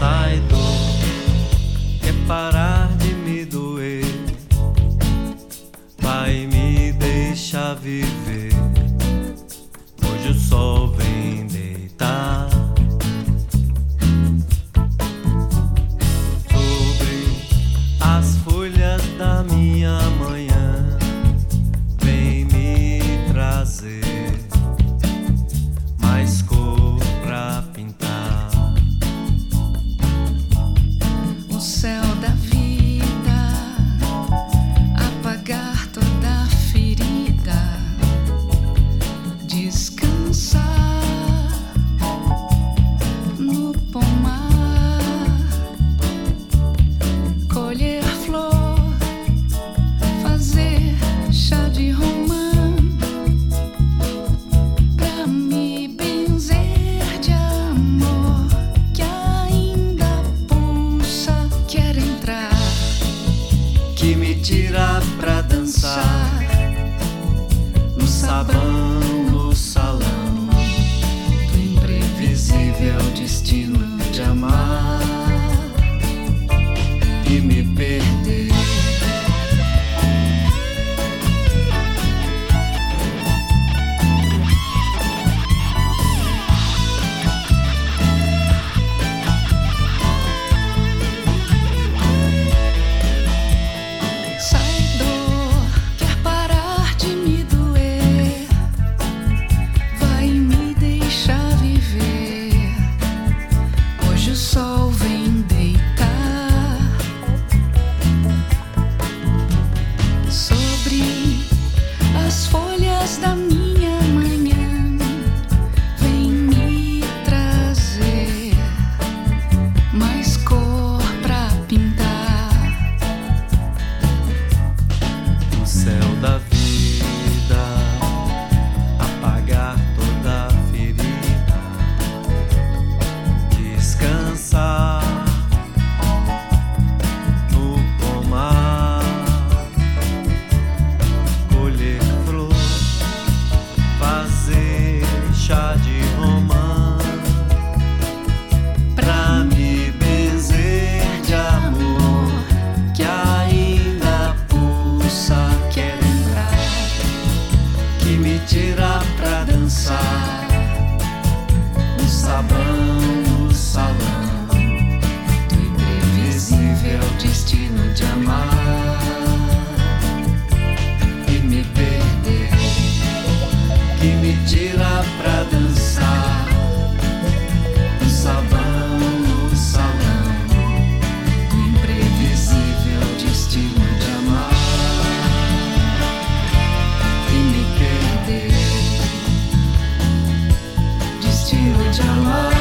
sai dor, quer parar de me doer, vai me deixar viver. Hoje o sol vem deitar sobre as folhas da minha manhã, vem me trazer mais cor pra pintar o céu da vida, apagar toda ferida, descansar no pomar, colher flor, fazer chá de romã, pra me benzer de amor que ainda pulsa, quer entrar, que me tira pra dançar no sabão, no salão do imprevisível destino de amar e me perder. Sai dor, quer parar de me doer, vai me deixar viver. Hoje o sol vem deitar sobre as folhas da minha manhã, vem me trazer mais cor pra pintar O céu da vida, apagar toda ferida, descansar no pomar, colher flor, fazer chá de romã, pra me benzer de amor que ainda pulsa, quer entrar, que me tira pra dançar no sabão, no salão do imprevisível destino de amar e me perder, que me tira pra dançar no sabão, no salão do imprevisível destino de amar e me perder. destino de amar.